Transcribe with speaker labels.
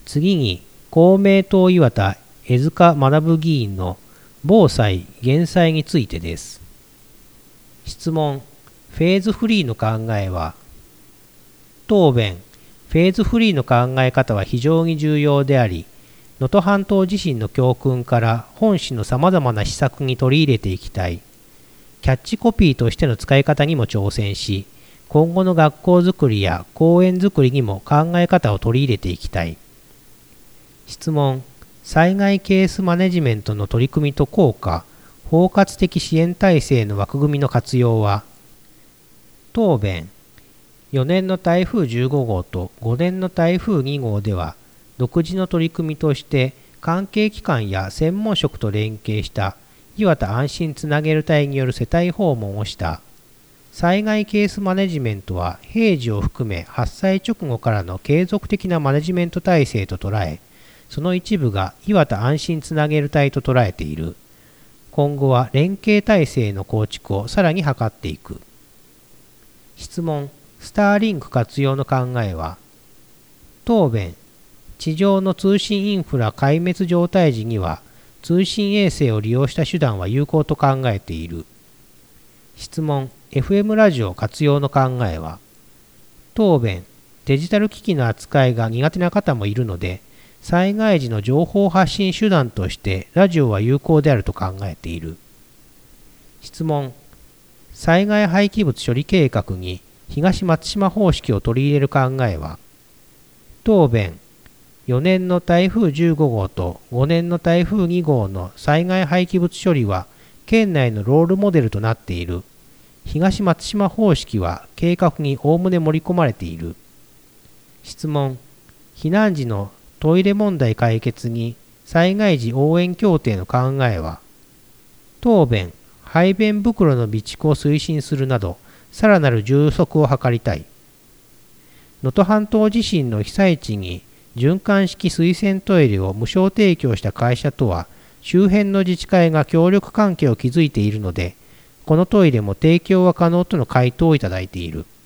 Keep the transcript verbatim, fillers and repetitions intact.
Speaker 1: 次に公明党岩田江塚学議員の防災・減災についてです。質問。フェーズフリーの考えは。答弁。フェーズフリーの考え方は非常に重要であり、能登半島地震の教訓から本市のさまざまな施策に取り入れていきたい。キャッチコピーとしての使い方にも挑戦し、今後の学校づくりや公園づくりにも考え方を取り入れていきたい。質問。災害ケースマネジメントの取り組みと効果、包括的支援体制の枠組みの活用は。答弁。よねんの台風じゅうごごうとごねんの台風にごうでは、独自の取り組みとして関係機関や専門職と連携した岩田安心つなげる隊による世帯訪問をした。災害ケースマネジメントは平時を含め発災直後からの継続的なマネジメント体制と捉え、その一部が岩田安心つなげる隊と捉えている。今後は連携体制の構築をさらに図っていく。質問。スターリンク活用の考えは。答弁。地上の通信インフラ壊滅状態時には通信衛星を利用した手段は有効と考えている。質問。エフエム ラジオ活用の考えは。答弁。デジタル機器の扱いが苦手な方もいるので、災害時の情報発信手段としてラジオは有効であると考えている。質問。災害廃棄物処理計画に東松島方式を取り入れる考えは。答弁。よねんの台風じゅうごごうとごねんの台風にごうの災害廃棄物処理は県内のロールモデルとなっている。東松島方式は計画におおむね盛り込まれている。質問。避難時のトイレ問題解決に災害時応援協定の考えは。答弁。排便袋の備蓄を推進するなど、さらなる充足を図りたい。能登半島地震の被災地に循環式水洗トイレを無償提供した会社とは、周辺の自治会が協力関係を築いているので、このトイレも提供は可能との回答をいただいている。